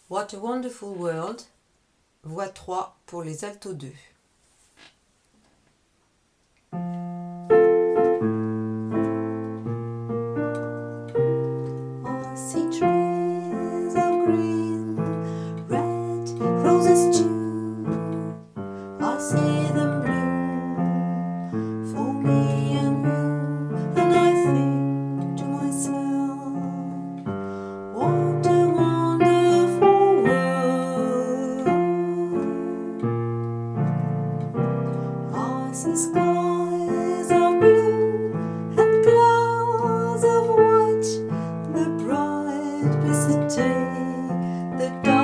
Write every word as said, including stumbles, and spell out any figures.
What a Wonderful World, voix trois pour les altos deux. I see trees of green, red roses too. I see them bloom for me and you, and I think to myself, what a wonderful world. I see skies of blue and clouds of white, the bright blessed day, the